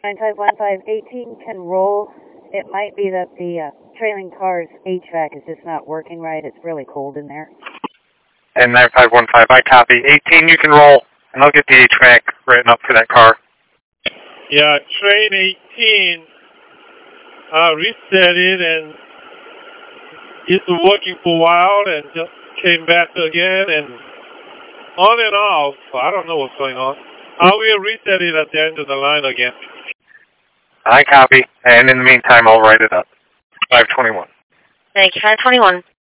951518 can roll. It might be that the trailing car's HVAC is just not working right. It's really cold in there. And 9515, I copy. 18, you can roll, and I'll get the HVAC written up for that car. Yeah, train 18, reset it, and it's working for a while, and just came back again, and on and off. I don't know what's going on. I will reset it at the end of the line again. I copy, and in the meantime, I'll write it up. 521. Thank you, 521.